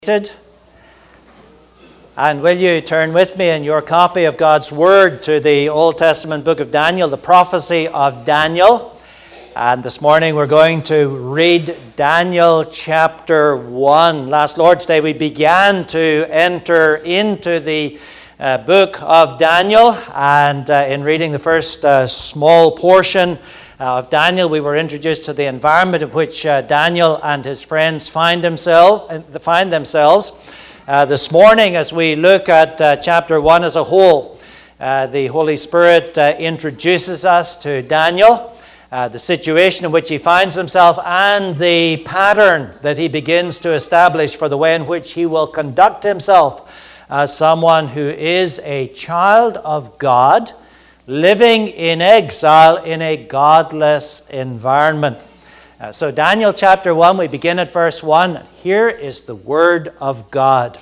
And will you turn with me in your copy of God's Word to the Old Testament book of Daniel, the prophecy of Daniel. And this morning we're going to read Daniel chapter 1. Last Lord's Day we began to enter into the book of Daniel, and in reading the first small portion of Daniel, we were introduced to the environment in which Daniel and his friends find themselves. This morning, as we look at chapter 1 as a whole, the Holy Spirit introduces us to Daniel, the situation in which he finds himself, and the pattern that he begins to establish for the way in which he will conduct himself as someone who is a child of God, living in exile in a godless environment. So Daniel chapter 1, we begin at verse 1. Here is the word of God.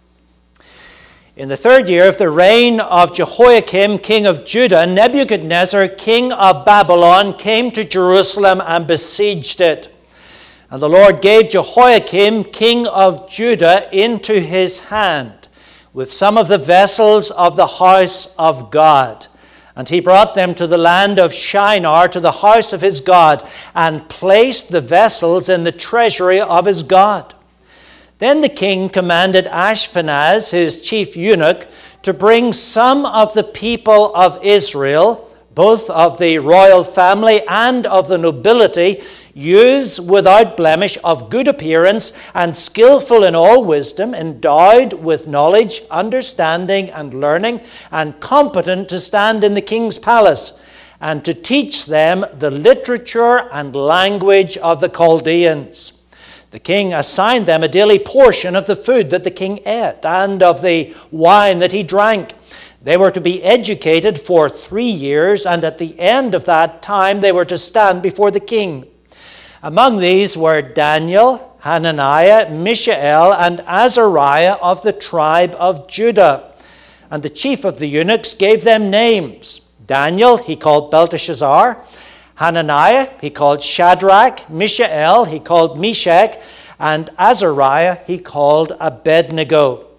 In the 3rd year of the reign of Jehoiakim, king of Judah, Nebuchadnezzar, king of Babylon, came to Jerusalem and besieged it. And the Lord gave Jehoiakim, king of Judah, into his hand, with some of the vessels of the house of God. And he brought them to the land of Shinar, to the house of his God, and placed the vessels in the treasury of his God. Then the king commanded Ashpenaz, his chief eunuch, to bring some of the people of Israel, both of the royal family and of the nobility, youths without blemish, of good appearance, and skillful in all wisdom, endowed with knowledge, understanding, and learning, and competent to stand in the king's palace, and to teach them the literature and language of the Chaldeans. The king assigned them a daily portion of the food that the king ate, and of the wine that he drank. They were to be educated for 3 years, and at the end of that time they were to stand before the king. Among these were Daniel, Hananiah, Mishael, and Azariah of the tribe of Judah. And the chief of the eunuchs gave them names. Daniel he called Belteshazzar, Hananiah he called Shadrach, Mishael he called Meshach, and Azariah he called Abednego.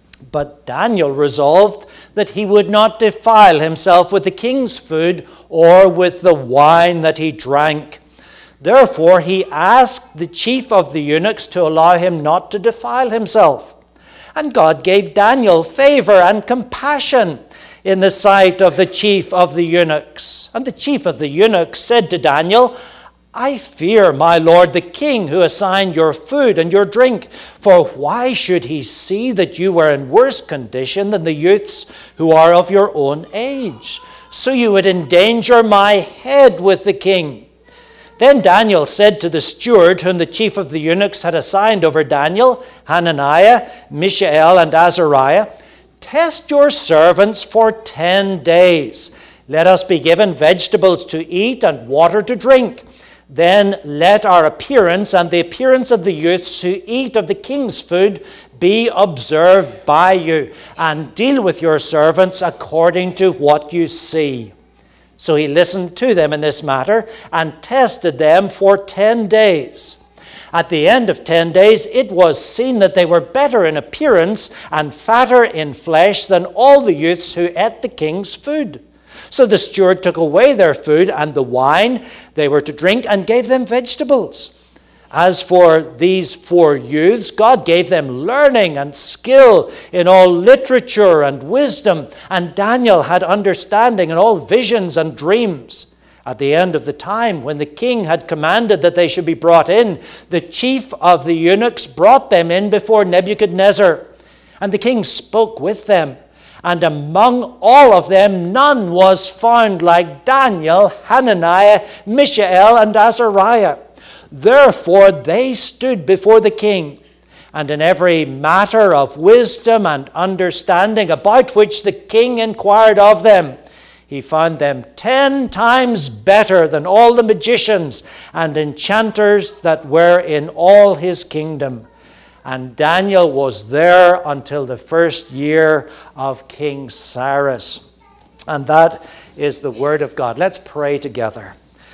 But Daniel resolved that he would not defile himself with the king's food or with the wine that he drank. Therefore he asked the chief of the eunuchs to allow him not to defile himself. And God gave Daniel favor and compassion in the sight of the chief of the eunuchs. And the chief of the eunuchs said to Daniel, I fear my lord the king, who assigned your food and your drink. For why should he see that you were in worse condition than the youths who are of your own age? So you would endanger my head with the king. Then Daniel said to the steward whom the chief of the eunuchs had assigned over Daniel, Hananiah, Mishael, and Azariah, test your servants for 10 days. Let us be given vegetables to eat and water to drink. Then let our appearance and the appearance of the youths who eat of the king's food be observed by you, and deal with your servants according to what you see. So he listened to them in this matter and tested them for 10 days. At the end of 10 days, it was seen that they were better in appearance and fatter in flesh than all the youths who ate the king's food. So the steward took away their food and the wine they were to drink and gave them vegetables. As for these 4 youths, God gave them learning and skill in all literature and wisdom, and Daniel had understanding in all visions and dreams. At the end of the time, when the king had commanded that they should be brought in, the chief of the eunuchs brought them in before Nebuchadnezzar. And the king spoke with them, and among all of them none was found like Daniel, Hananiah, Mishael, and Azariah. Therefore they stood before the king, and in every matter of wisdom and understanding about which the king inquired of them, he found them 10 times better than all the magicians and enchanters that were in all his kingdom. And Daniel was there until the 1st year of King Cyrus. And that is the word of God. Let's pray together.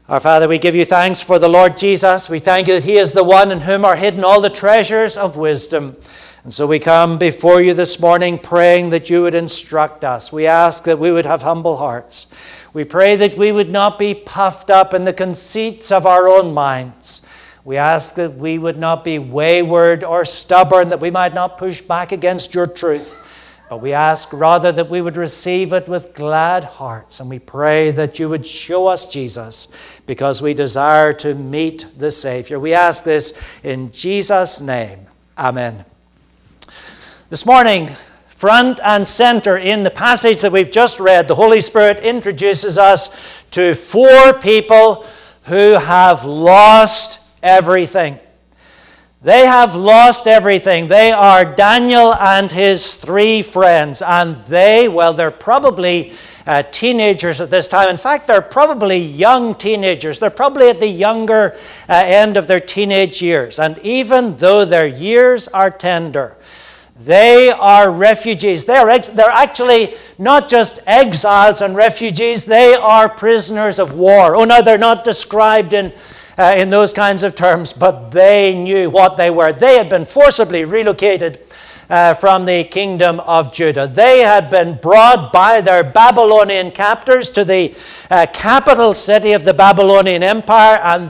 Our Father, we give you thanks for the Lord Jesus. We thank you that he is the one in whom are hidden all the treasures of wisdom. And so we come before you this morning praying that you would instruct us. We ask that we would have humble hearts. We pray that we would not be puffed up in the conceits of our own minds. We ask that we would not be wayward or stubborn, that we might not push back against your truth. But we ask rather that we would receive it with glad hearts. And we pray that you would show us Jesus, because we desire to meet the Savior. We ask this in Jesus' name. Amen. This morning, front and center in the passage that we've just read, the Holy Spirit introduces us to four people who have lost everything. They have lost everything. They are Daniel and his three friends. And they're probably teenagers at this time. In fact, they're probably young teenagers. They're probably at the younger end of their teenage years. And even though their years are tender, they are refugees. They're actually not just exiles and refugees. They are prisoners of war. Oh, no, they're not described in those kinds of terms, but they knew what they were. They had been forcibly relocated from the kingdom of Judah. They had been brought by their Babylonian captors to the capital city of the Babylonian Empire, and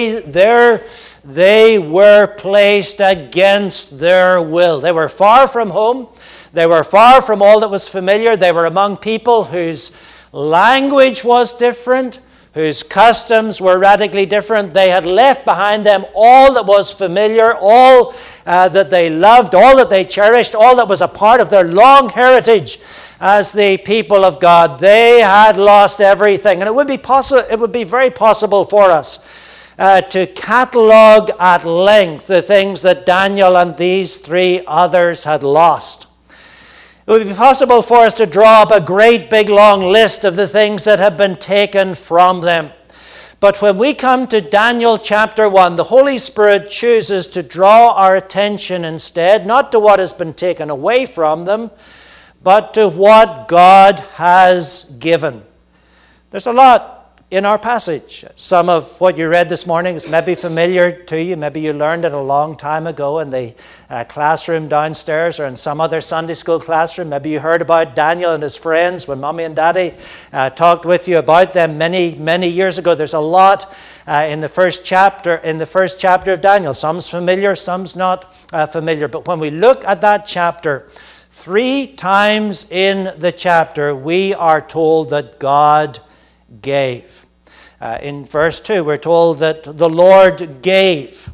they were placed against their will. They were far from home. They were far from all that was familiar. They were among people whose language was different, whose customs were radically different. They had left behind them all that was familiar, all that they loved, all that they cherished, all that was a part of their long heritage as the people of God. They had lost everything. And it would be very possible for us to catalogue at length the things that Daniel and these three others had lost. It would be possible for us to draw up a great big long list of the things that have been taken from them. But when we come to Daniel chapter 1, the Holy Spirit chooses to draw our attention instead, not to what has been taken away from them, but to what God has given. There's a lot in our passage. Some of what you read this morning is maybe familiar to you. Maybe you learned it a long time ago in the classroom downstairs or in some other Sunday school classroom. Maybe you heard about Daniel and his friends when Mommy and Daddy talked with you about them many, many years ago. There's a lot in the first chapter of Daniel. Some's familiar, some's not familiar. But when we look at that chapter, 3 times in the chapter, we are told that God gave. In verse 2, we're told that the Lord gave.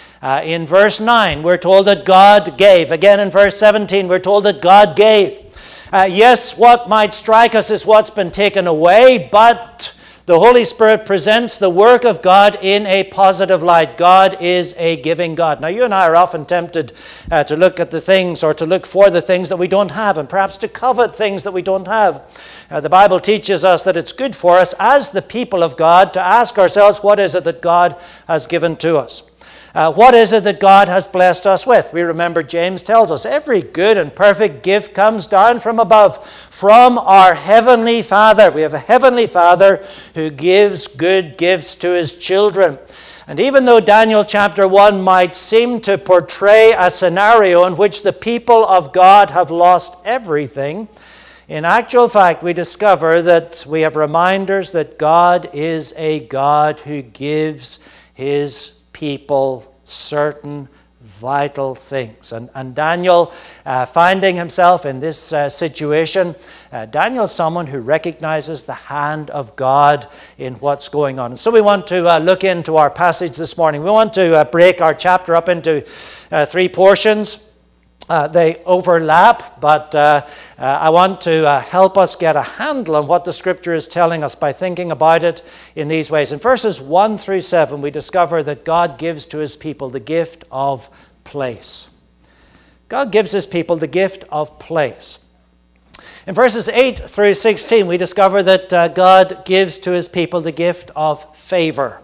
In verse 9, we're told that God gave. Again, in verse 17, we're told that God gave. Yes, what might strike us is what's been taken away, but the Holy Spirit presents the work of God in a positive light. God is a giving God. Now, you and I are often tempted to look at the things or to look for the things that we don't have, and perhaps to covet things that we don't have. The Bible teaches us that it's good for us as the people of God to ask ourselves, what is it that God has given to us? What is it that God has blessed us with? We remember James tells us every good and perfect gift comes down from above, from our heavenly Father. We have a heavenly Father who gives good gifts to his children. And even though Daniel chapter 1 might seem to portray a scenario in which the people of God have lost everything, in actual fact, we discover that we have reminders that God is a God who gives his people certain vital things. And Daniel, finding himself in this situation, Daniel's someone who recognizes the hand of God in what's going on. And so we want to look into our passage this morning. We want to break our chapter up into 3 portions. They overlap, but I want to help us get a handle on what the Scripture is telling us by thinking about it in these ways. In verses 1 through 7, we discover that God gives to his people the gift of place. God gives his people the gift of place. In verses 8 through 16, we discover that God gives to his people the gift of favor.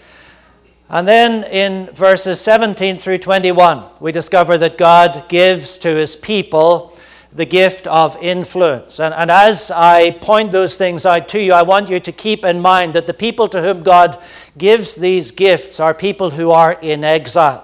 And then in verses 17 through 21, we discover that God gives to his people the gift of influence. And as I point those things out to you, I want you to keep in mind that the people to whom God gives these gifts are people who are in exile.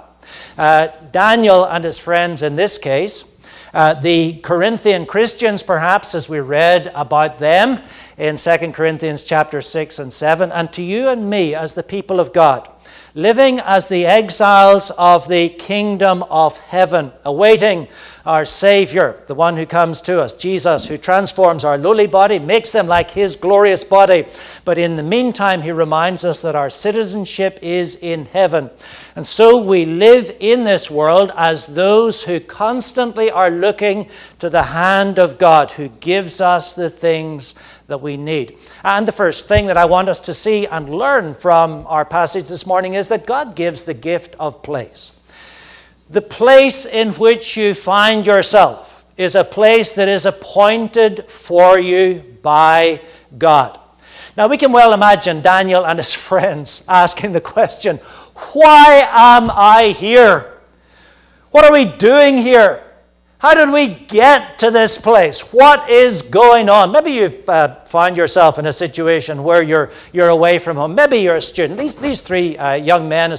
Daniel and his friends in this case, the Corinthian Christians perhaps, as we read about them in 2 Corinthians chapter 6 and 7, and to you and me as the people of God, living as the exiles of the kingdom of heaven, awaiting our Savior, the one who comes to us, Jesus, who transforms our lowly body, makes them like his glorious body. But in the meantime, he reminds us that our citizenship is in heaven. And so we live in this world as those who constantly are looking to the hand of God, who gives us the things that we need. And the first thing that I want us to see and learn from our passage this morning is that God gives the gift of place. The place in which you find yourself is a place that is appointed for you by God. Now, we can well imagine Daniel and his friends asking the question, why am I here? What are we doing here? How did we get to this place? What is going on? Maybe you've found yourself in a situation where you're away from home. Maybe you're a student. These four young men,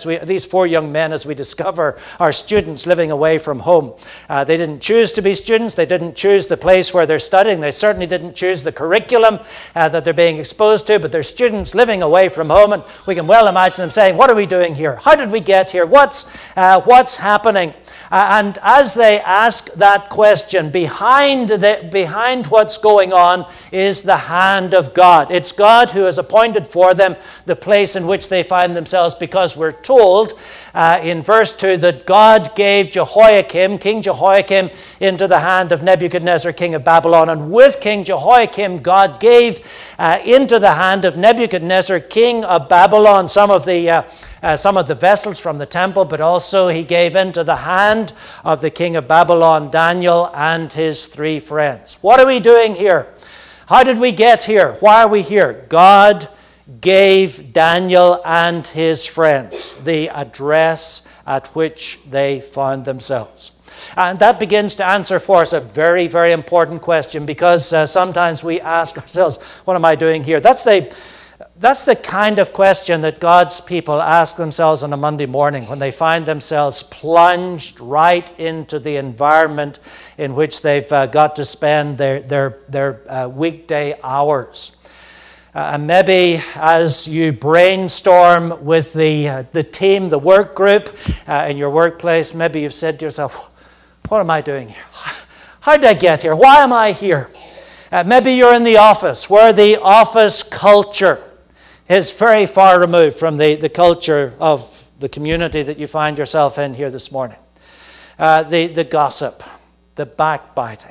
as we discover, are students living away from home. They didn't choose to be students. They didn't choose the place where they're studying. They certainly didn't choose the curriculum that they're being exposed to. But they're students living away from home, and we can well imagine them saying, "What are we doing here? How did we get here? What's happening?" And as they ask that question, behind what's going on is the hand of God. It's God who has appointed for them the place in which they find themselves, because we're told in verse 2 that God gave King Jehoiakim, into the hand of Nebuchadnezzar, king of Babylon. And with King Jehoiakim, God gave into the hand of Nebuchadnezzar, king of Babylon, some of the vessels from the temple, but also he gave into the hand of the king of Babylon Daniel and his three friends. What are we doing here? How did we get here? Why are we here? God gave Daniel and his friends the address at which they found themselves. And that begins to answer for us a very, very important question, because sometimes we ask ourselves, what am I doing here? That's the kind of question that God's people ask themselves on a Monday morning when they find themselves plunged right into the environment in which they've got to spend their weekday hours. And maybe as you brainstorm with the team, the work group in your workplace, maybe you've said to yourself, what am I doing here? How did I get here? Why am I here? Maybe you're in the office, where the office culture is very far removed from the culture of the community that you find yourself in here this morning. The gossip, the backbiting,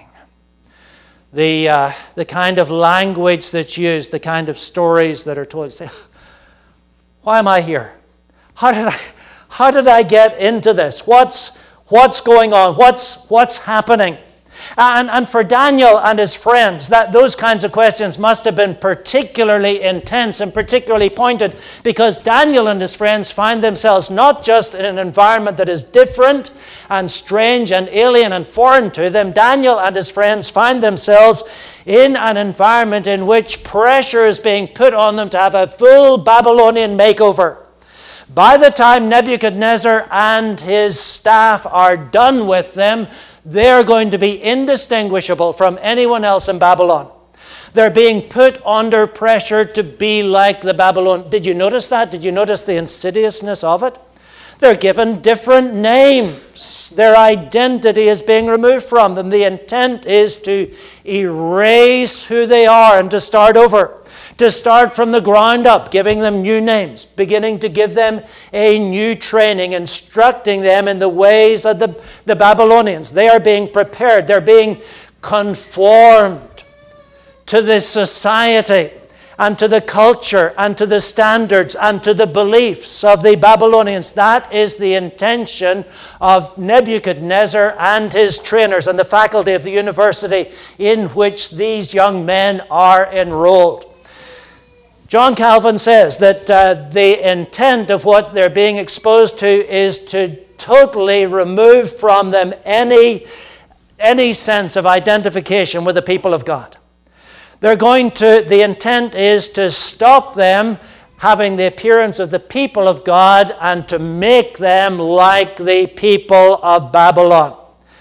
the kind of language that's used, the kind of stories that are told. Say, why am I here? How did I get into this? What's going on? What's happening? And for Daniel and his friends, those kinds of questions must have been particularly intense and particularly pointed, because Daniel and his friends find themselves not just in an environment that is different and strange and alien and foreign to them. Daniel and his friends find themselves in an environment in which pressure is being put on them to have a full Babylonian makeover. By the time Nebuchadnezzar and his staff are done with them, they're going to be indistinguishable from anyone else in Babylon. They're being put under pressure to be like the Babylon. Did you notice that? Did you notice the insidiousness of it? They're given different names. Their identity is being removed from them. The intent is to erase who they are and to start over. To start from the ground up, giving them new names, beginning to give them a new training, instructing them in the ways of the Babylonians. They are being prepared. They're being conformed to the society and to the culture and to the standards and to the beliefs of the Babylonians. That is the intention of Nebuchadnezzar and his trainers and the faculty of the university in which these young men are enrolled. John Calvin says that the intent of what they're being exposed to is to totally remove from them any any sense of identification with the people of God. The intent is to stop them having the appearance of the people of God and to make them like the people of Babylon.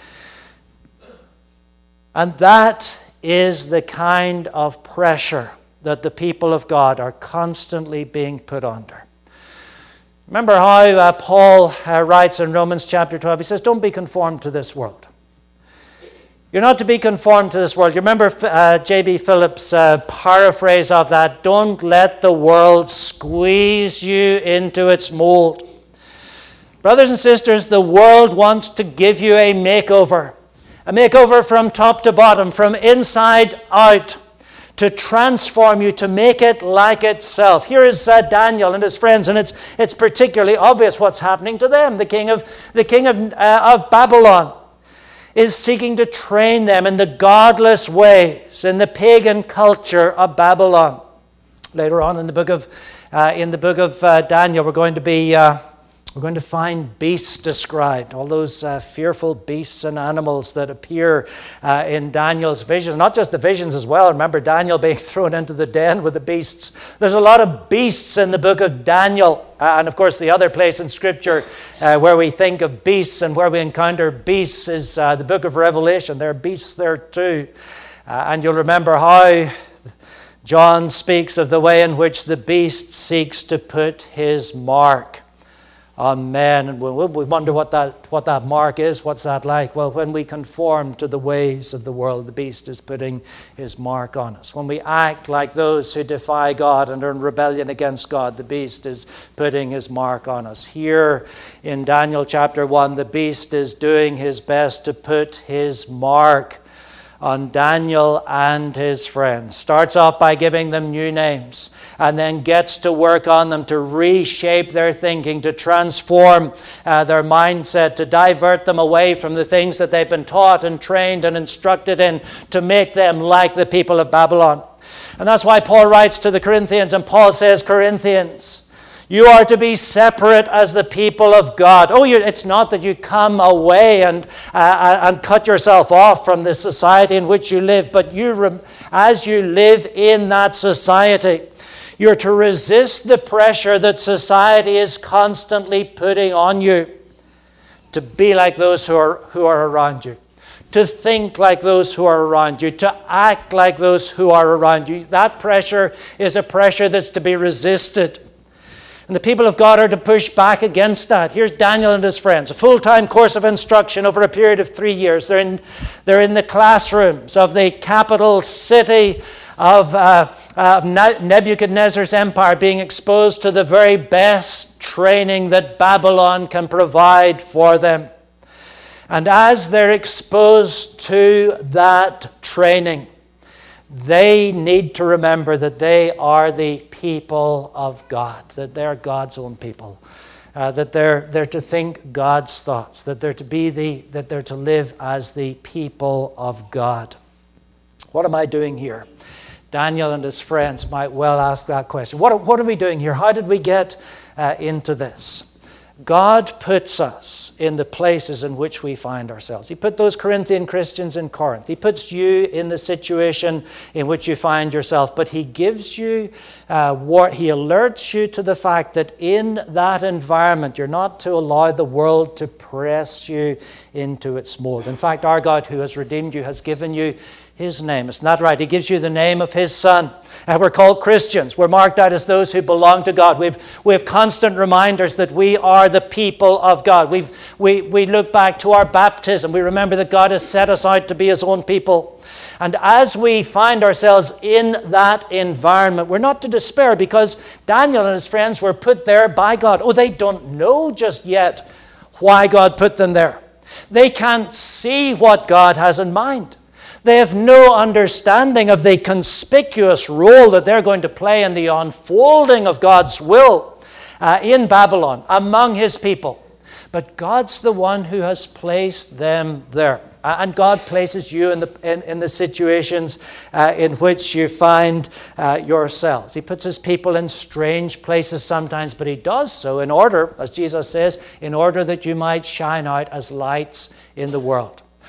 And that is the kind of pressure that the people of God are constantly being put under. Remember how Paul writes in Romans chapter 12, he says, don't be conformed to this world. You're not to be conformed to this world. You remember J.B. Phillips' paraphrase of that, don't let the world squeeze you into its mold. Brothers and sisters, the world wants to give you a makeover from top to bottom, from inside out, to transform you, to make it like itself. Here is Daniel and his friends, and it's particularly obvious what's happening to them. The king of Babylon is seeking to train them in the godless ways, in the pagan culture of Babylon. Later on in the book of Daniel, we're going to find beasts described, all those fearful beasts and animals that appear in Daniel's visions. Not just the visions as well. Remember Daniel being thrown into the den with the beasts. There's a lot of beasts in the book of Daniel. And of course the other place in Scripture where we think of beasts and where we encounter beasts is the book of Revelation. There are beasts there too. And you'll remember how John speaks of the way in which the beast seeks to put his mark on men, and we wonder what that mark is. What's that like? Well, when we conform to the ways of the world, the beast is putting his mark on us. When we act like those who defy God and are in rebellion against God, the beast is putting his mark on us. Here in Daniel chapter 1, the beast is doing his best to put his mark on Daniel and his friends. Starts off by giving them new names and then gets to work on them to reshape their thinking, to transform their mindset, to divert them away from the things that they've been taught and trained and instructed in, to make them like the people of Babylon. And that's why Paul writes to the Corinthians, and Paul says, Corinthians, you are to be separate as the people of God. It's not that you come away and cut yourself off from the society in which you live, but as you live in that society, you're to resist the pressure that society is constantly putting on you to be like those who are around you, to think like those who are around you, to act like those who are around you. That pressure is a pressure that's to be resisted. And the people of God are to push back against that. Here's Daniel and his friends, a full-time course of instruction over a period of 3 years. They're in the classrooms of the capital city of Nebuchadnezzar's empire, being exposed to the very best training that Babylon can provide for them. And as they're exposed to that training, they need to remember that they are the people of God, that they're God's own people, that they're to think God's thoughts, that they're to live as the people of God. What am I doing here? Daniel and his friends might well ask that question. What are we doing here? How did we get into this? God puts us in the places in which we find ourselves. He put those Corinthian Christians in Corinth. He puts you in the situation in which you find yourself. But he gives you, he alerts you to the fact that in that environment, you're not to allow the world to press you into its mold. In fact, our God who has redeemed you has given you his name. Isn't that right? He gives you the name of his Son. We're called Christians. We're marked out as those who belong to God. We have constant reminders that we are the people of God. We look back to our baptism. We remember that God has set us out to be his own people. And as we find ourselves in that environment, we're not to despair, because Daniel and his friends were put there by God. They don't know just yet why God put them there. They can't see what God has in mind. They have no understanding of the conspicuous role that they're going to play in the unfolding of God's will in Babylon, among his people. But God's the one who has placed them there. And God places you in the situations in which you find yourselves. He puts his people in strange places sometimes, but he does so in order, as Jesus says, in order that you might shine out as lights in the world.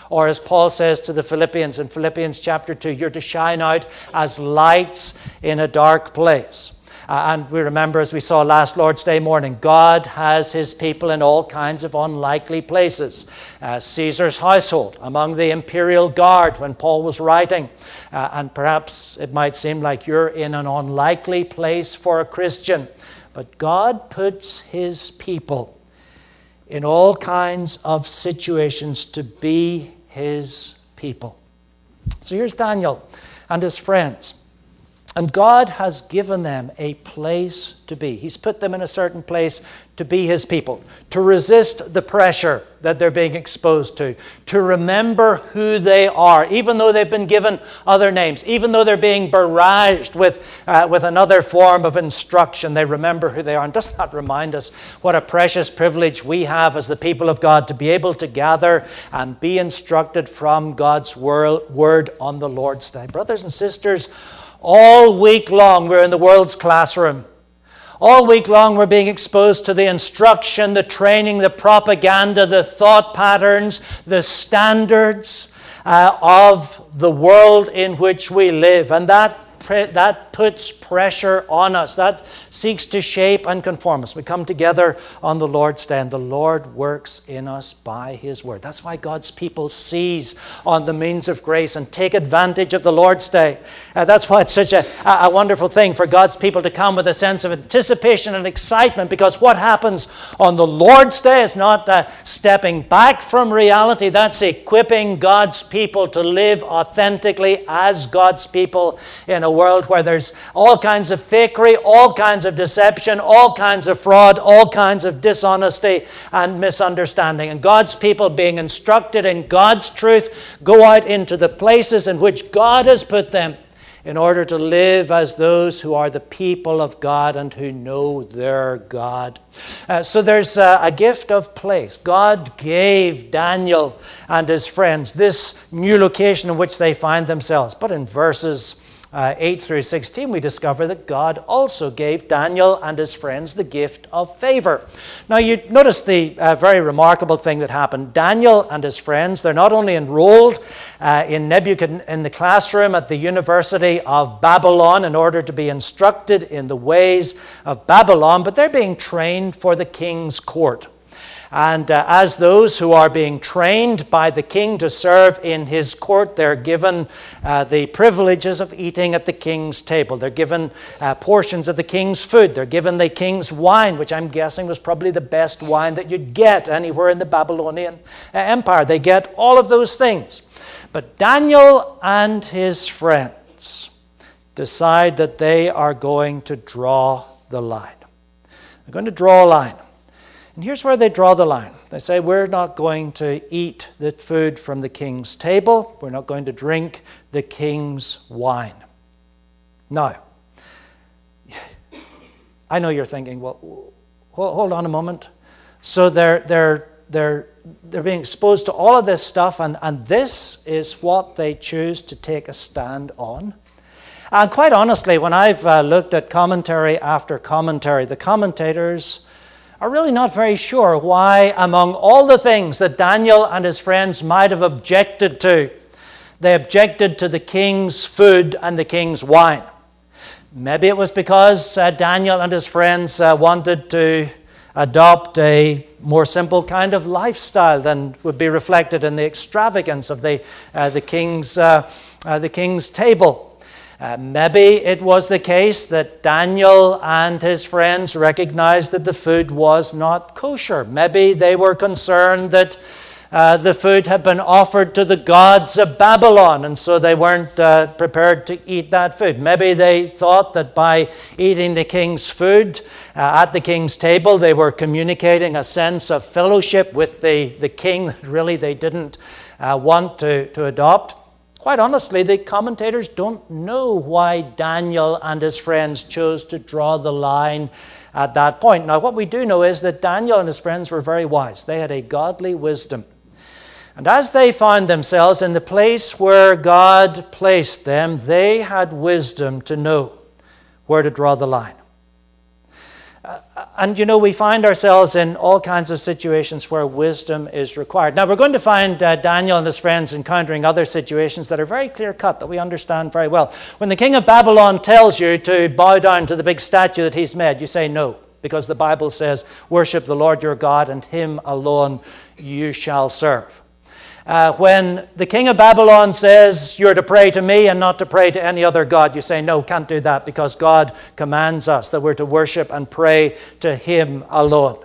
Or as Paul says to the Philippians in Philippians chapter 2, you're to shine out as lights in a dark place. And we remember, as we saw last Lord's Day morning, God has his people in all kinds of unlikely places. Caesar's household, among the imperial guard when Paul was writing. And perhaps it might seem like you're in an unlikely place for a Christian. But God puts his people in all kinds of situations to be his people. So here's Daniel and his friends. And God has given them a place to be. He's put them in a certain place to be his people, to resist the pressure that they're being exposed to remember who they are, even though they've been given other names, even though they're being barraged with another form of instruction, they remember who they are. And does that remind us what a precious privilege we have as the people of God to be able to gather and be instructed from God's word on the Lord's Day? Brothers and sisters, all week long we're in the world's classroom. All week long we're being exposed to the instruction, the training, the propaganda, the thought patterns, the standards of the world in which we live. And that puts pressure on us. That seeks to shape and conform us. We come together on the Lord's Day, and the Lord works in us by his word. That's why God's people seize on the means of grace and take advantage of the Lord's Day. That's why it's such a wonderful thing for God's people to come with a sense of anticipation and excitement, because what happens on the Lord's Day is not stepping back from reality. That's equipping God's people to live authentically as God's people in a world where there's all kinds of fakery, all kinds of deception, all kinds of fraud, all kinds of dishonesty and misunderstanding. And God's people, being instructed in God's truth, go out into the places in which God has put them in order to live as those who are the people of God and who know their God. So there's a gift of place. God gave Daniel and his friends this new location in which they find themselves. But in verses 8 through 16, we discover that God also gave Daniel and his friends the gift of favor. Now, you notice the very remarkable thing that happened. Daniel and his friends, they're not only enrolled in the classroom at the University of Babylon in order to be instructed in the ways of Babylon, but they're being trained for the king's court. And as those who are being trained by the king to serve in his court, they're given the privileges of eating at the king's table. They're given portions of the king's food. They're given the king's wine, which I'm guessing was probably the best wine that you'd get anywhere in the Babylonian Empire. They get all of those things. But Daniel and his friends decide that they are going to draw the line. They're going to draw a line. And here's where they draw the line. They say, we're not going to eat the food from the king's table. We're not going to drink the king's wine. Now, I know you're thinking, well, hold on a moment. So they're being exposed to all of this stuff, and this is what they choose to take a stand on. And quite honestly, when I've looked at commentary after commentary, the commentators are really not very sure why, among all the things that Daniel and his friends might have objected to, they objected to the king's food and the king's wine. Maybe it was because Daniel and his friends wanted to adopt a more simple kind of lifestyle than would be reflected in the extravagance of the king's table. Maybe it was the case that Daniel and his friends recognized that the food was not kosher. Maybe they were concerned that the food had been offered to the gods of Babylon, and so they weren't prepared to eat that food. Maybe they thought that by eating the king's food at the king's table, they were communicating a sense of fellowship with the king that really they didn't want to adopt. Quite honestly, the commentators don't know why Daniel and his friends chose to draw the line at that point. Now, what we do know is that Daniel and his friends were very wise. They had a godly wisdom. And as they found themselves in the place where God placed them, they had wisdom to know where to draw the line. And we find ourselves in all kinds of situations where wisdom is required. Now, we're going to find Daniel and his friends encountering other situations that are very clear-cut, that we understand very well. When the king of Babylon tells you to bow down to the big statue that he's made, you say no, because the Bible says, worship the Lord your God, and him alone you shall serve. When the king of Babylon says you're to pray to me and not to pray to any other god, you say, no, can't do that, because God commands us that we're to worship and pray to him alone.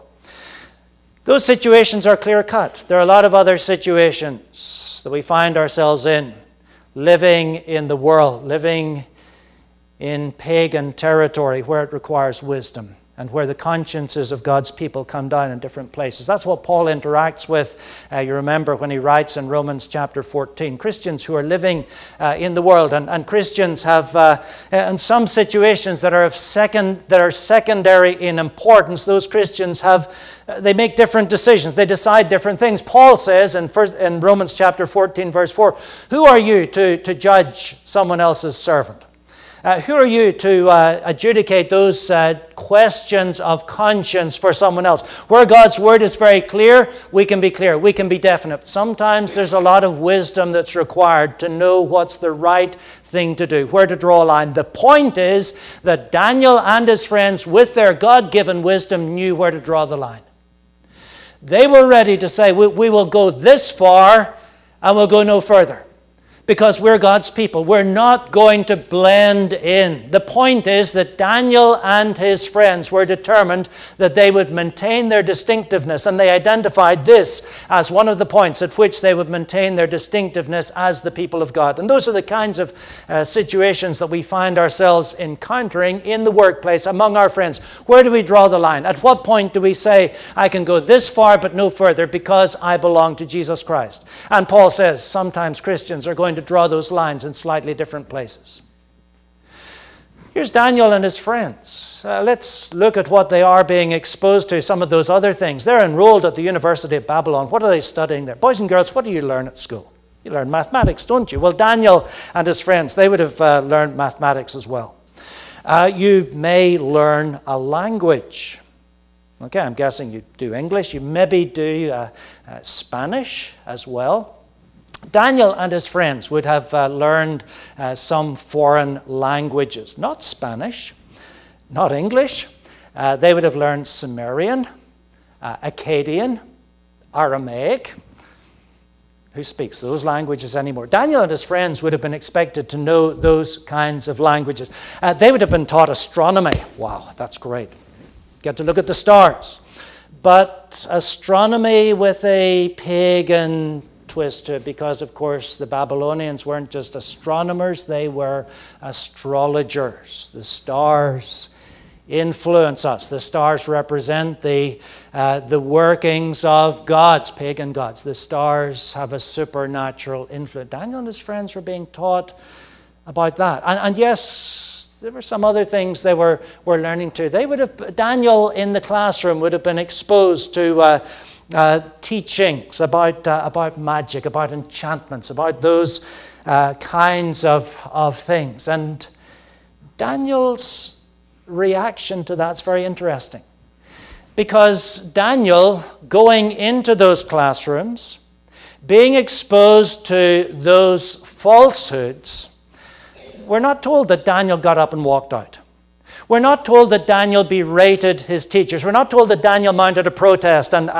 Those situations are clear-cut. There are a lot of other situations that we find ourselves in, living in the world, living in pagan territory where it requires wisdom, and where the consciences of God's people come down in different places. That's what Paul interacts with, you remember, when he writes in Romans chapter 14. Christians who are living in the world, and Christians have, in some situations that are secondary in importance, those Christians they make different decisions. They decide different things. Paul says in Romans chapter 14, verse 4, who are you to judge someone else's servant? Who are you to adjudicate those questions of conscience for someone else? Where God's word is very clear, we can be clear. We can be definite. Sometimes there's a lot of wisdom that's required to know what's the right thing to do, where to draw a line. The point is that Daniel and his friends, with their God-given wisdom, knew where to draw the line. They were ready to say, we will go this far and we'll go no further. Because we're God's people. We're not going to blend in. The point is that Daniel and his friends were determined that they would maintain their distinctiveness, and they identified this as one of the points at which they would maintain their distinctiveness as the people of God. And those are the kinds of situations that we find ourselves encountering in the workplace among our friends. Where do we draw the line? At what point do we say, I can go this far but no further because I belong to Jesus Christ? And Paul says sometimes Christians are going to draw those lines in slightly different places. Here's Daniel and his friends. Let's look at what they are being exposed to, some of those other things. They're enrolled at the University of Babylon. What are they studying there? Boys and girls, what do you learn at school? You learn mathematics, don't you? Well, Daniel and his friends, they would have learned mathematics as well. You may learn a language. Okay, I'm guessing you do English. You maybe do Spanish as well. Daniel and his friends would have learned some foreign languages. Not Spanish, not English. They would have learned Sumerian, Akkadian, Aramaic. Who speaks those languages anymore? Daniel and his friends would have been expected to know those kinds of languages. They would have been taught astronomy. Wow, that's great. Get to look at the stars. But astronomy with a pagan twist to it, because of course the Babylonians weren't just astronomers, they were astrologers. The stars influence us. The stars represent the workings of gods, pagan gods. The stars have a supernatural influence. Daniel and his friends were being taught about that. And yes, there were some other things they were learning too. Daniel in the classroom would have been exposed to teachings about magic, about enchantments, about those kinds of things. And Daniel's reaction to that's very interesting. Because Daniel, going into those classrooms, being exposed to those falsehoods, we're not told that Daniel got up and walked out. We're not told that Daniel berated his teachers. We're not told that Daniel mounted a protest and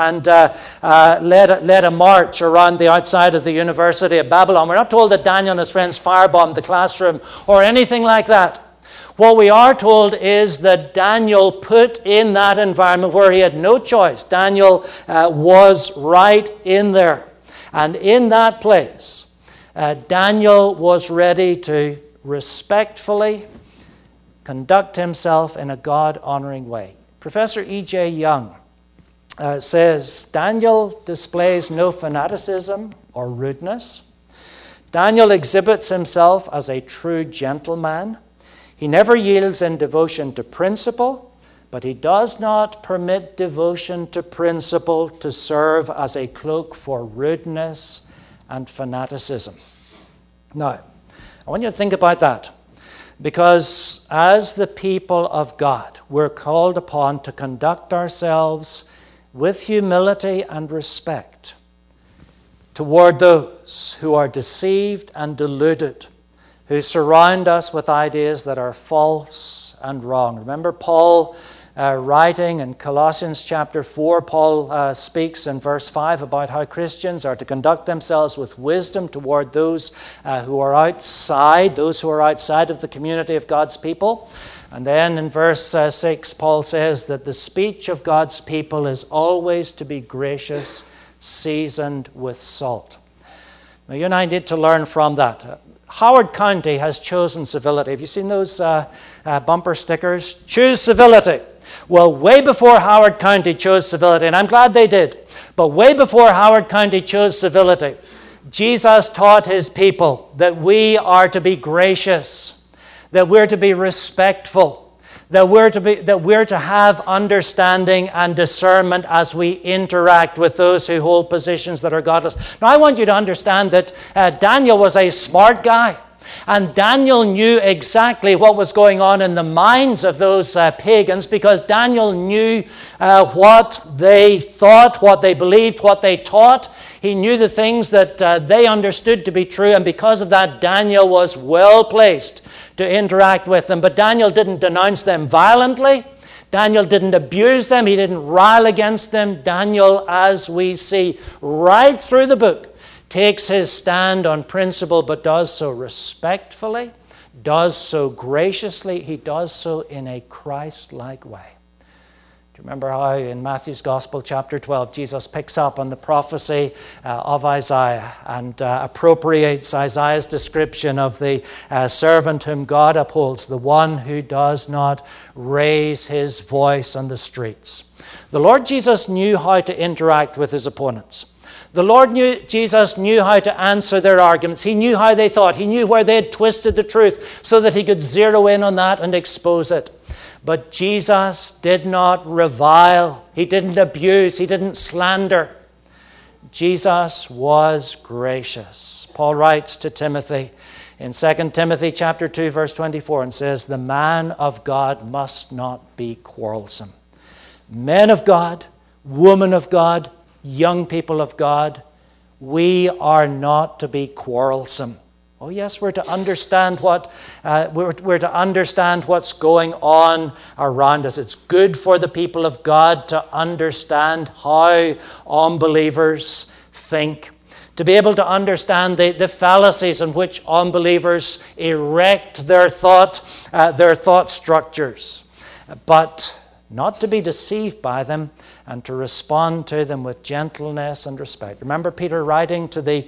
led a march around the outside of the University of Babylon. We're not told that Daniel and his friends firebombed the classroom or anything like that. What we are told is that Daniel put in that environment where he had no choice. Daniel was right in there. And in that place, Daniel was ready to respectfully conduct himself in a God-honoring way. Professor E.J. Young says, Daniel displays no fanaticism or rudeness. Daniel exhibits himself as a true gentleman. He never yields in devotion to principle, but he does not permit devotion to principle to serve as a cloak for rudeness and fanaticism. Now, I want you to think about that. Because as the people of God, we're called upon to conduct ourselves with humility and respect toward those who are deceived and deluded, who surround us with ideas that are false and wrong. Remember Paul writing in Colossians chapter 4, Paul speaks in verse 5 about how Christians are to conduct themselves with wisdom toward those who are outside of the community of God's people. And then in verse 6, Paul says that the speech of God's people is always to be gracious, seasoned with salt. Now, you and I need to learn from that. Howard County has chosen civility. Have you seen those bumper stickers? Choose civility. Well, way before Howard County chose civility, and I'm glad they did, but way before Howard County chose civility, Jesus taught his people that we are to be gracious, that we're to be respectful, that we're to have understanding and discernment as we interact with those who hold positions that are godless. Now, I want you to understand that Daniel was a smart guy. And Daniel knew exactly what was going on in the minds of those pagans, because Daniel knew what they thought, what they believed, what they taught. He knew the things that they understood to be true, and because of that, Daniel was well placed to interact with them. But Daniel didn't denounce them violently. Daniel didn't abuse them. He didn't rile against them. Daniel, as we see right through the book, takes his stand on principle, but does so respectfully, does so graciously. He does so in a Christ-like way. Do you remember how in Matthew's Gospel, chapter 12, Jesus picks up on the prophecy of Isaiah and appropriates Isaiah's description of the servant whom God upholds, the one who does not raise his voice on the streets. The Lord Jesus knew how to interact with his opponents. The Lord Jesus knew how to answer their arguments. He knew how they thought. He knew where they had twisted the truth so that he could zero in on that and expose it. But Jesus did not revile. He didn't abuse. He didn't slander. Jesus was gracious. Paul writes to Timothy in 2 Timothy chapter 2, verse 24, and says, "The man of God must not be quarrelsome." Men of God, women of God, young people of God, we are not to be quarrelsome. Oh yes, we're to understand we're to understand what's going on around us. It's good for the people of God to understand how unbelievers think, to be able to understand the fallacies in which unbelievers erect their thought structures, but not to be deceived by them, and to respond to them with gentleness and respect. Remember Peter writing to the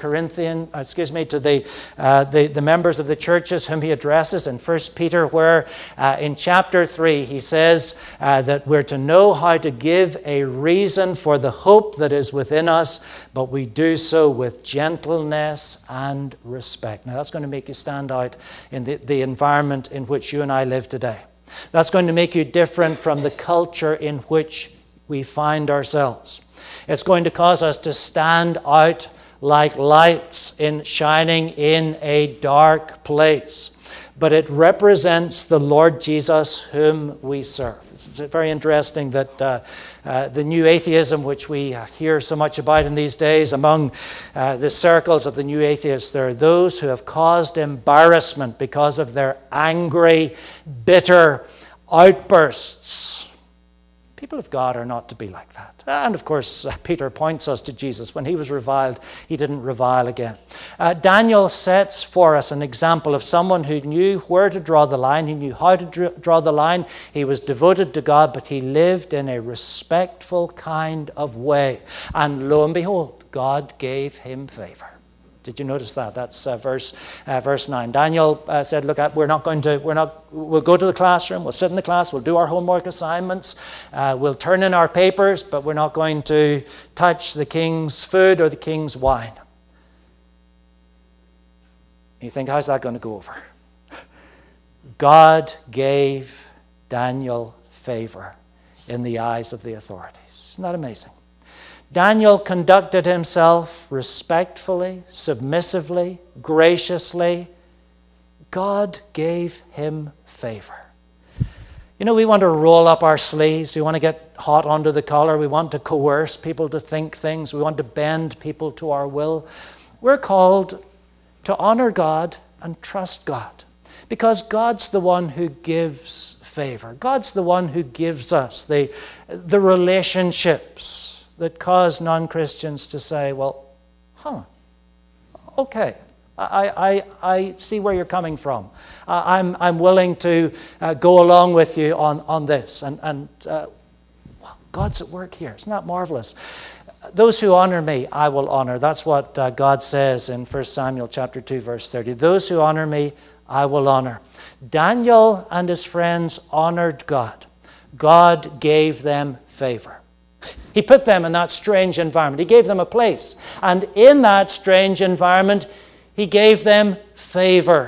the members of the churches whom he addresses in 1 Peter, where in chapter 3 he says that we're to know how to give a reason for the hope that is within us, but we do so with gentleness and respect. Now that's going to make you stand out in the environment in which you and I live today. That's going to make you different from the culture in which we find ourselves. It's going to cause us to stand out like lights shining in a dark place. But it represents the Lord Jesus whom we serve. It's very interesting that the new atheism, which we hear so much about in these days, among the circles of the new atheists, there are those who have caused embarrassment because of their angry, bitter outbursts. People of God are not to be like that. And of course, Peter points us to Jesus. When he was reviled, he didn't revile again. Daniel sets for us an example of someone who knew where to draw the line. He knew how to draw the line. He was devoted to God, but he lived in a respectful kind of way. And lo and behold, God gave him favor. Did you notice that? That's verse 9. Daniel said, look, we'll go to the classroom, we'll sit in the class, we'll do our homework assignments, we'll turn in our papers, but we're not going to touch the king's food or the king's wine. You think, how's that going to go over? God gave Daniel favor in the eyes of the authorities. Isn't that amazing? Daniel conducted himself respectfully, submissively, graciously, God gave him favor. You know, we want to roll up our sleeves. We want to get hot under the collar. We want to coerce people to think things. We want to bend people to our will. We're called to honor God and trust God, because God's the one who gives favor. God's the one who gives us the relationships that cause non-Christians to say, well, okay, I see where you're coming from. I'm willing to go along with you on this. And God's at work here. Isn't that marvelous? Those who honor me, I will honor. That's what God says in 1 Samuel chapter 2, verse 30. Those who honor me, I will honor. Daniel and his friends honored God. God gave them favor. He put them in that strange environment. He gave them a place. And in that strange environment, he gave them favor.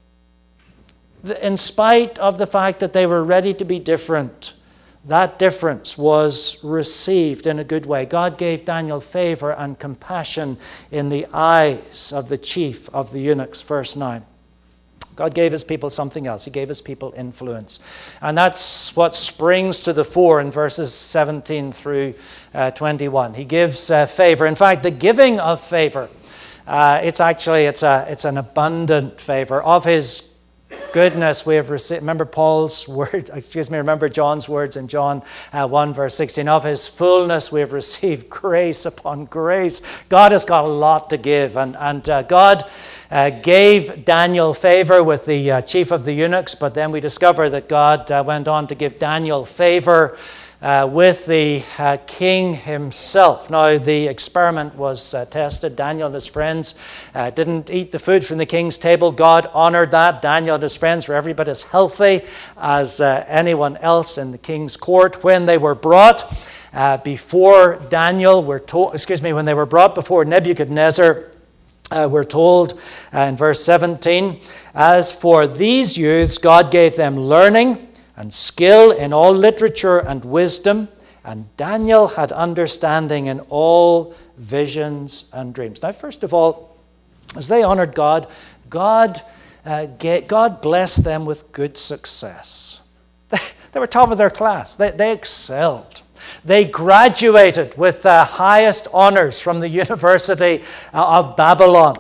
In spite of the fact that they were ready to be different, that difference was received in a good way. God gave Daniel favor and compassion in the eyes of the chief of the eunuchs, verse 9. God gave his people something else. He gave his people influence. And that's what springs to the fore in verses 17 through 21. He gives favor. In fact, the giving of favor, it's an abundant favor. Of his goodness we have received. Remember John's words in John 1 verse 16. Of his fullness we have received grace upon grace. God has got a lot to give. And God gave Daniel favor with the chief of the eunuchs, but then we discover that God went on to give Daniel favor with the king himself. Now, the experiment was tested. Daniel and his friends didn't eat the food from the king's table. God honored that. Daniel and his friends were every bit as healthy as anyone else in the king's court. When they were brought before Daniel, when they were brought before Nebuchadnezzar, we're told in verse 17, as for these youths, God gave them learning and skill in all literature and wisdom, and Daniel had understanding in all visions and dreams. Now, first of all, as they honored God, God blessed them with good success. They were top of their class. They excelled. They graduated with the highest honors from the University of Babylon.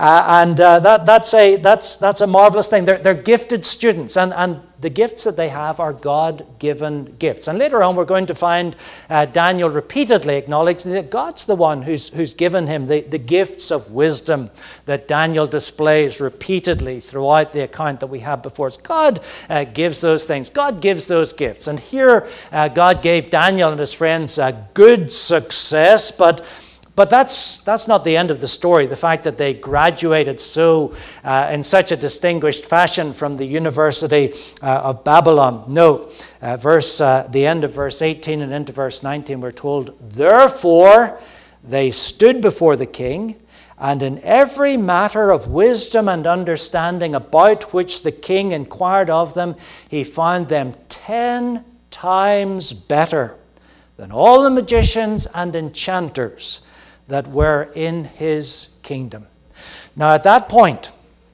That's a marvelous thing. They're gifted students, and the gifts that they have are God-given gifts. And later on, we're going to find Daniel repeatedly acknowledging that God's the one who's given him the gifts of wisdom that Daniel displays repeatedly throughout the account that we have before us. God gives those things. God gives those gifts. And here, God gave Daniel and his friends good success, but that's not the end of the story. The fact that they graduated in such a distinguished fashion from the University of Babylon. No, the end of verse 18 and into verse 19, we're told, therefore they stood before the king, and in every matter of wisdom and understanding about which the king inquired of them, he found them 10 times better than all the magicians and enchanters that were in his kingdom. Now at that point,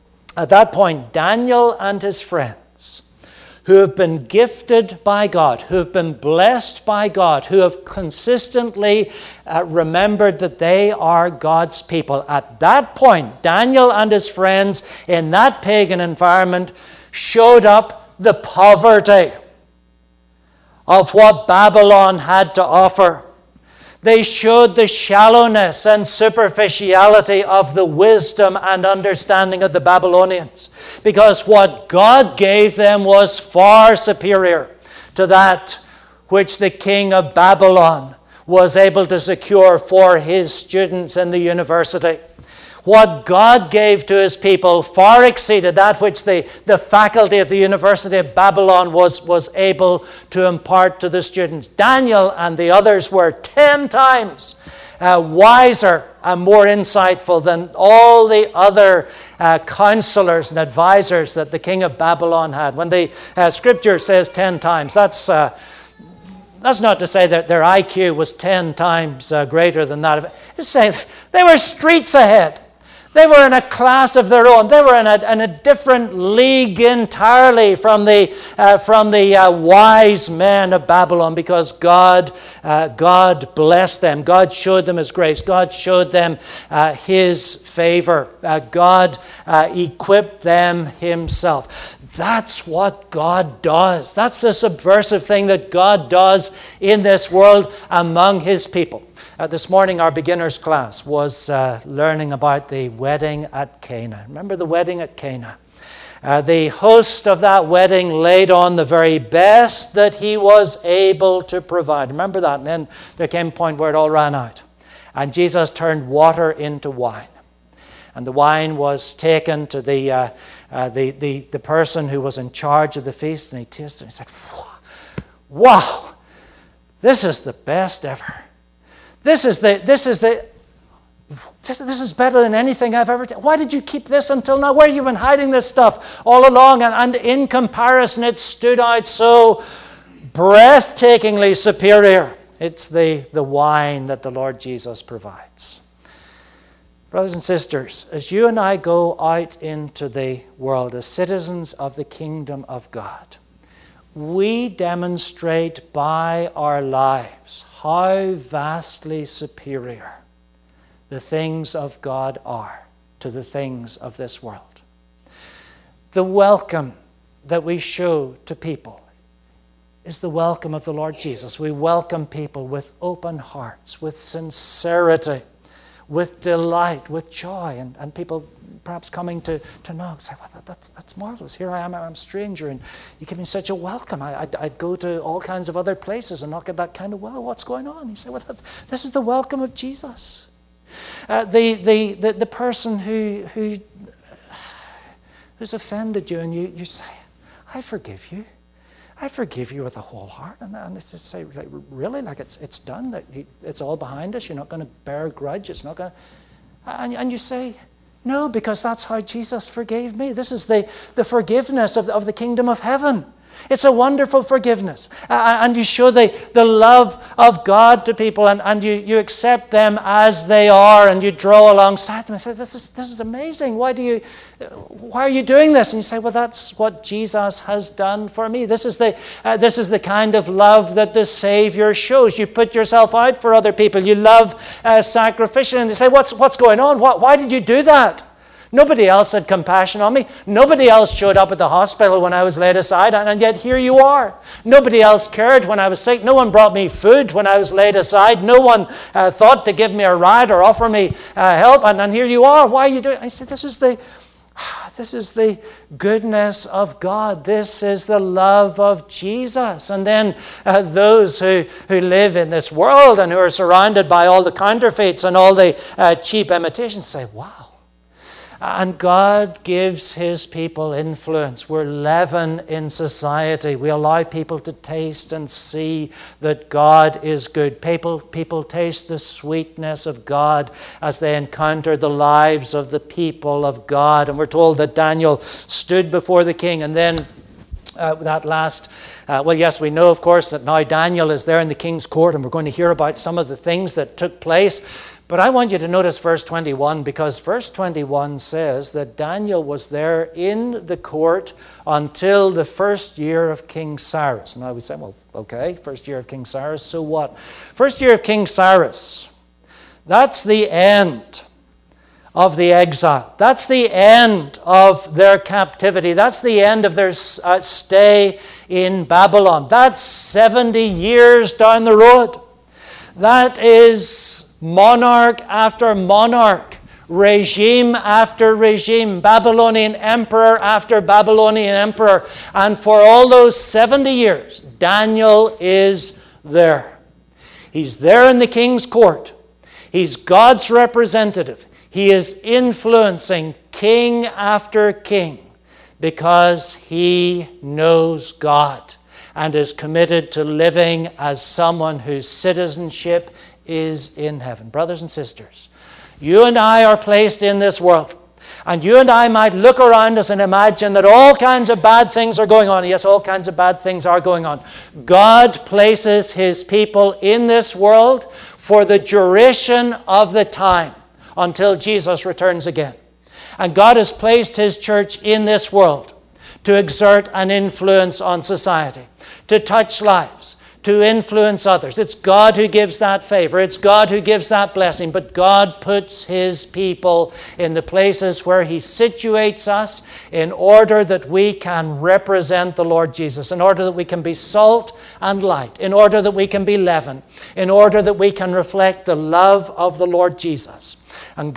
Daniel and his friends, who have been gifted by God, who have been blessed by God, who have consistently remembered that they are God's people, at that point, Daniel and his friends in that pagan environment showed up the poverty of what Babylon had to offer. They showed the shallowness and superficiality of the wisdom and understanding of the Babylonians, because what God gave them was far superior to that which the king of Babylon was able to secure for his students in the university. What God gave to his people far exceeded that which the faculty of the University of Babylon was able to impart to the students. Daniel and the others were 10 times wiser and more insightful than all the other counselors and advisors that the king of Babylon had. When the scripture says 10 times, that's not to say that their IQ was 10 times greater than that. It's saying they were streets ahead. They were in a class of their own. They were in a different league entirely from the wise men of Babylon, because God blessed them. God showed them His grace. God showed them His favor. God equipped them Himself. That's what God does. That's the subversive thing that God does in this world among His people. This morning, our beginners class was learning about the wedding at Cana. Remember the wedding at Cana? The host of that wedding laid on the very best that he was able to provide. Remember that? And then there came a point where it all ran out. And Jesus turned water into wine. And the wine was taken to the person who was in charge of the feast, and he tasted it and he said, "Wow, this is the best ever. This is better than anything I've ever done. Why did you keep this until now? Where have you been hiding this stuff all along?" And in comparison, it stood out so breathtakingly superior. It's the wine that the Lord Jesus provides. Brothers and sisters, as you and I go out into the world as citizens of the kingdom of God, we demonstrate by our lives how vastly superior the things of God are to the things of this world. The welcome that we show to people is the welcome of the Lord Jesus. We welcome people with open hearts, with sincerity, with delight, with joy, and people perhaps coming to know, say, "Well, that's marvelous. Here I am, I'm a stranger, and you give me such a welcome. I'd go to all kinds of other places and not get that kind of, well, what's going on?" You say, "Well, this is the welcome of Jesus." The person who's offended you, and you say, "I forgive you. I forgive you with a whole heart." And they say, like, "Really? Like it's done? That it's all behind us? You're not going to bear a grudge? It's not going to..." And you say, "No, because that's how Jesus forgave me. This is the forgiveness of the kingdom of heaven. It's a wonderful forgiveness." And you show the love of God to people, and you accept them as they are, and you draw alongside them and say, this is amazing. Why are you doing this?" And you say, "Well, that's what Jesus has done for me. This is the kind of love that the Savior shows. You put yourself out for other people. You love sacrificially." And they say, what's going on? Why did you do that? Nobody else had compassion on me. Nobody else showed up at the hospital when I was laid aside, and yet here you are. Nobody else cared when I was sick. No one brought me food when I was laid aside. No one thought to give me a ride or offer me help, and here you are. Why are you doing it? I said, this is the goodness of God. This is the love of Jesus. And then those who live in this world and who are surrounded by all the counterfeits and all the cheap imitations say, "Wow." And God gives His people influence. We're leaven in society. We allow people to taste and see that God is good. People taste the sweetness of God as they encounter the lives of the people of God. And we're told that Daniel stood before the king, and then that last... yes, we know, of course, that now Daniel is there in the king's court, and we're going to hear about some of the things that took place. But I want you to notice verse 21, because verse 21 says that Daniel was there in the court until the first year of King Cyrus. Now we say, well, okay, first year of King Cyrus, so what? First year of King Cyrus, that's the end of the exile. That's the end of their captivity. That's the end of their stay in Babylon. That's 70 years down the road. That is monarch after monarch, regime after regime, Babylonian emperor after Babylonian emperor. And for all those 70 years, Daniel is there. He's there in the king's court. He's God's representative. He is influencing king after king because he knows God and is committed to living as someone whose citizenship is in heaven. Brothers and sisters, you and I are placed in this world, and you and I might look around us and imagine that all kinds of bad things are going on. Yes, all kinds of bad things are going on. God places His people in this world for the duration of the time until Jesus returns again. And God has placed his church in this world to exert an influence on society, to touch lives, to influence others. It's God who gives that favor. It's God who gives that blessing. But God puts his people in the places where he situates us in order that we can represent the Lord Jesus, in order that we can be salt and light, in order that we can be leaven, in order that we can reflect the love of the Lord Jesus. And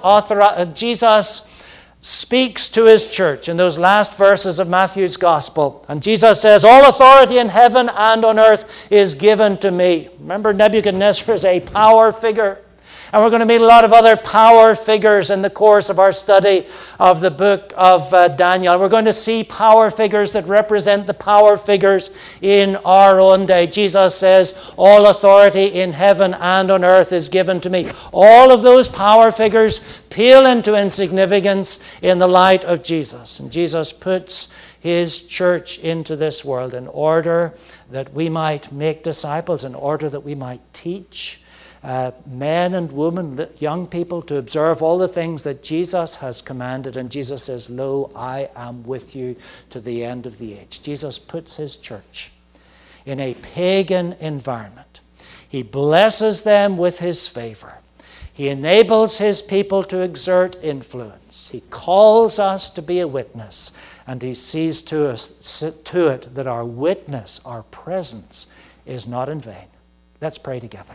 Jesus speaks to his church in those last verses of Matthew's gospel. And Jesus says, all authority in heaven and on earth is given to me. Remember, Nebuchadnezzar is a power figure. And we're going to meet a lot of other power figures in the course of our study of the book of Daniel. We're going to see power figures that represent the power figures in our own day. Jesus says, all authority in heaven and on earth is given to me. All of those power figures pale into insignificance in the light of Jesus. And Jesus puts his church into this world in order that we might make disciples, in order that we might teach men and women, young people, to observe all the things that Jesus has commanded. And Jesus says, lo, I am with you to the end of the age. Jesus puts his church in a pagan environment. He blesses them with his favor. He enables his people to exert influence. He calls us to be a witness, and he sees to it that our witness, our presence, is not in vain. Let's pray together.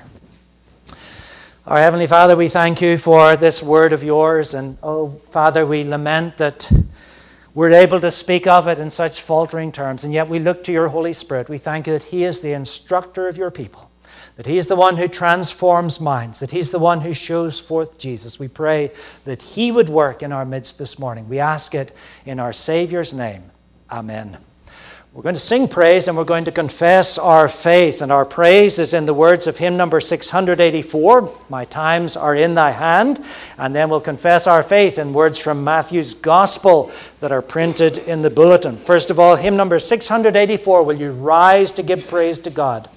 Our Heavenly Father, we thank you for this word of yours. And, oh, Father, we lament that we're able to speak of it in such faltering terms. And yet we look to your Holy Spirit. We thank you that he is the instructor of your people, that he is the one who transforms minds, that he's the one who shows forth Jesus. We pray that he would work in our midst this morning. We ask it in our Savior's name. Amen. We're going to sing praise and we're going to confess our faith. And our praise is in the words of hymn number 684, My Times Are in Thy Hand. And then we'll confess our faith in words from Matthew's Gospel that are printed in the bulletin. First of all, hymn number 684, will you rise to give praise to God?